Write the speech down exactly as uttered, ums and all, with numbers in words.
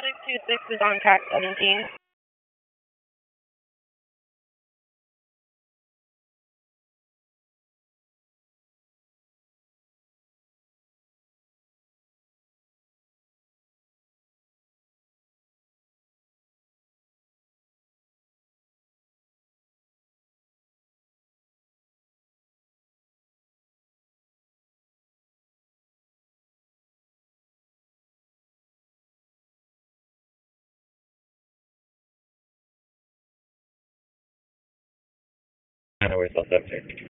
six two six is on track seventeen. Nine oh eight, subject.